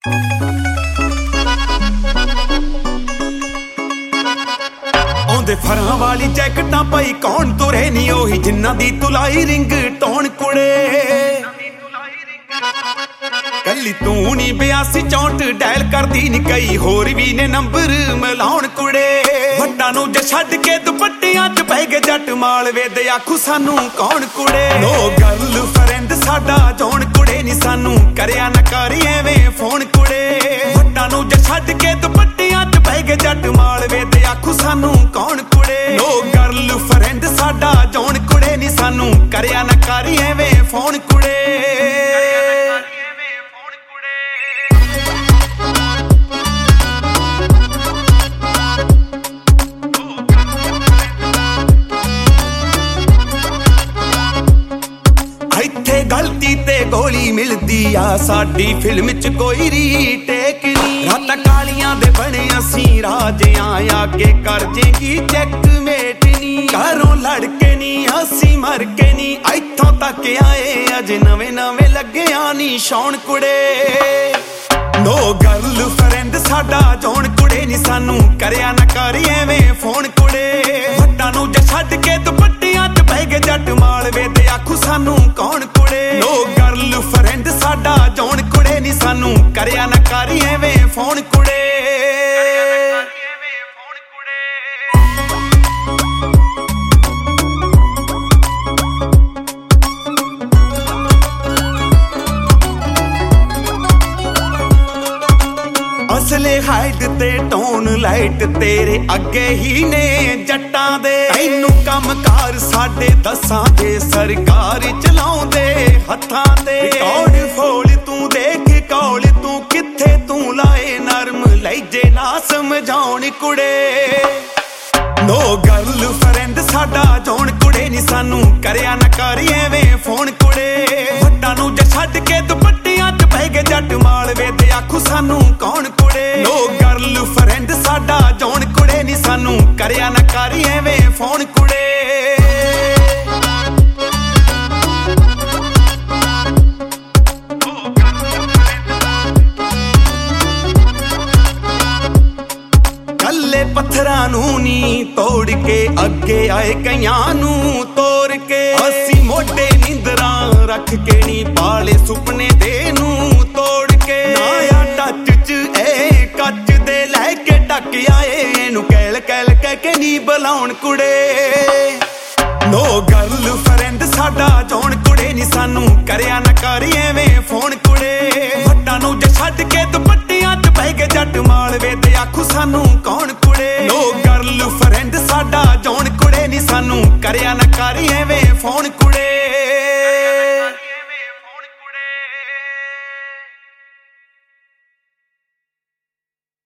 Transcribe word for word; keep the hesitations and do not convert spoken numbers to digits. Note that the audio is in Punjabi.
ਆਉਂਦੇ ਫਰਾਂ ਵਾਲੀ ਜੈਕਟਾਂ ਪਈ ਕੌਣ ਤੁਰੇ ਨੀ ਉਹੀ ਜਿੰਨਾਂ ਦੀ ਤੁਲਾਈ ਰਿੰਗ ਟੋਣ ਕੁੜੇ। ਕੱਲੀ ਤੂੰ ਨੀ ਬਿਆਸੀ ਚੌਂਟ ਡਾਇਲ ਕਰਦੀ ਨੀ ਕਈ ਹੋਰ ਵੀ ਨੇ ਨੰਬਰ ਮਿਲਾਉਣ ਕੁੜੇ। ਵੱਟਾਂ ਨੂੰ ਜੇ ਛੱਡ ਕੇ ਦੁਪੱਟਿਆਂ ਚ ਪੈ ਗਏ ਜੱਟ ਮਾਲਵੇ ਦੇ ਆਖੂ ਸਾਨੂੰ ਕੌਣ ਕੁੜੇ। ਨੋ ਗਰਲ ਫਰੈਂਡ ਸਾਡਾ ਜੋਣ ਕੁੜੇ ਨੀ ਸਾਨੂੰ ਕਰਿਆ ਨਾ ਕਰੀ ਐਵੇਂ ਫੋਨ ਕੁੜੇ। ਵੱਟਾਂ ਨੂੰ ਜੇ ਛੱਡ ਕੇ ਦੁਪੱਟਿਆਂ ਚ ਪੈ ਗਏ ਜੱਟ ਮਾਲਵੇ ਦੇ ਆਖੂ ਸਾਨੂੰ ਕੌਣ ਕੁੜੇ। ਨੋ ਗਰਲ ਫਰੈਂਡ ਸਾਡਾ ਜੋਣ ਕੁੜੇ ਨੀ ਸਾਨੂੰ ਕਰਿਆ ਨਾ ਕਰੀ ਐਵੇਂ ਫੋਨ ਕੁੜੇ। ਇੱਥੇ ਗਲਤੀ ਤੇ ਗੋਲੀ ਮਿਲਦੀ ਆ ਸਾਡੀ ਫਿਲਮ ਚ ਕੋਈ ਰੀਟੇਕ ਨੀ। ਰਾਤਾਂ ਕਾਲੀਆਂ ਦੇ ਬਣੇ ਅਸੀਂ ਰਾਜਿਆਂ ਆਗੇ ਕਰ ਜੇਗੀ ਚੈੱਕਮੇਟ ਨੀ। ਘਰੋਂ ਲੜ ਕੇ ਨੀ ਅਸੀਂ ਮਰ ਕੇ ਨੀ ਇੱਥੋਂ ਤੱਕ ਆਏ ਅਜੇ ਨਵੇਂ ਨਵੇਂ ਲੱਗਿਆ ਨੀ ਸ਼ੌਣ ਕੁੜੇ। ਨੋ ਗਰਲ ਫਰੈਂਡ ਸਾਡਾ ਜੋਣ ਕੁੜੇ ਨੀ ਸਾਨੂੰ ਕਰਿਆ ਨਾ ਕਰੀ ਐਵੇਂ ਫੋਨ ਕੁੜੇ। ਵੱਟਾਂ ਨੂੰ ਜੇ ਛੱਡ ਕੇ ਦੁਪੱਟਿਆਂ ਚ ਪੈ ਗਏ ਜੱਟ ਮਾਲਵੇ ਤੇ ਆਖੂ ਸਾਨੂੰ ਕੌਣ ਕੁੜੇ। ਨੋ ਗਰਲ ਫਰੈਂਡ ਸਾਡਾ ਜੋਣ ਕੁੜੇ ਨੀ ਸਾਨੂੰ ਕਰਿਆ ਨਾ ਕਰੀ ਐਵੇਂ ਫੋਨ ਕੁੜੇ। ਅਸਲੇ ਹਾਈਟ ਤੇ ਟੋਨ ਲਾਈਟ ਤੇਰੇ ਅੱਗੇ ਹੀ ਨੇ ਜੱਟਾਂ ਦੇ। ਤੈਨੂੰ ਕੰਮਕਾਰ ਸਾਡੇ ਦਸਾਂ ਦੇ ਸਰਕਾਰ ਚਲਾਉਂਦੇ ਹੱਥਾਂ ਤੇ। ਕੌੜ ਫੋਲ ਤੂੰ ਦੇਖ ਕੌਲ ਤੂੰ ਕਿੱਥੇ ਤੂੰ ਲਾਏ ਨਰਮ ਲਹਿਜੇ ਨਾ ਸਮਝਾਉਣ ਕੁੜੇ। ਨੋ ਗਰਲ ਫਰੈਂਡ ਸਾਡਾ ਜੋਣ ਕੁੜੇ ਨੀ ਸਾਨੂੰ ਕਰਿਆ ਨਾ ਕਰੀ ਐਵੇਂ ਫੋਨ ਕੁੜੇ। ਵੱਟਾਂ ਨੂੰ ਜੇ ਛੱਡ ਕੇ ਦੁਪੱਟਿਆਂ ਚ ਪੈ ਗਏ ਜੱਟ ਮਾਲਵੇ ਤੇ ਆਖੂ ਸਾਨੂੰ ਕੌਣ ਕੁੜੇ। ਨੋ ਗਰਲ ਫਰੈਂਡ ਸਾਡਾ ਜੋਣ ਕੁੜੇ ਨੀ ਸਾਨੂੰ ਕਰਿਆ ਨਾ ਕਰੀ ਐਵੇਂ ਫੋਨ ਕੁੜੇ। ਕੱਲੇ ਪੱਥਰਾਂ ਨੂੰ ਨੀ ਤੋੜ ਕੇ ਅੱਗੇ ਆਏ ਕਈਆਂ ਨੂੰ ਤੋੜ ਕੇ। ਅਸੀਂ ਮੋਢੇ ਨੀਂਦਰਾਂ ਰੱਖ ਕੇ ਨੀ ਪਾਲੇ ਸੁਪਨੇ ਦੇ ਨੂੰ ਤੋੜ ਕੇ। ਨਾ ਟੱਚ ਚ ਇਹ ਕੱਚ ਦੇ ਲੈ ਕੇ ਟੱਕ ਆਏ ਇਹਨੂੰ ਕਹਿਲ ਕਹਿਲ ਕਹਿ ਕੇ ਨੀ ਬੁਲਾਉਣ ਕੁੜੇ। ਨੋ ਗਰਲ ਫਰੈਂਡ ਸਾਡਾ ਜੋਣ ਕੁੜੇ ਨੀ ਸਾਨੂੰ ਕਰਿਆ ਨਾ ਕਰੀ ਐਵੇਂ ਫੋਨ ਕੁੜੇ। ਵੱਟਾਂ ਨੂੰ ਜੇ ਛੱਡ ਕੇ ਦੁਪੱਟਿਆਂ ਚ ਪੈ ਗਏ ਜੱਟ ਮਾਲਵੇ ਤੇ ਆਖੂ ਸਾਨੂੰ ਕੌਣ ਕੁੜੇ। ਨੋ ਗਰਲ ਫਰੈਂਡ ਸਾਡਾ ਜੋਣ ਕੁੜੇ ਨੀ ਸਾਨੂੰ ਕਰਿਆ ਨਾ ਕਰੀ ਐਵੇਂ ਫੋਨ ਕੁੜੇ।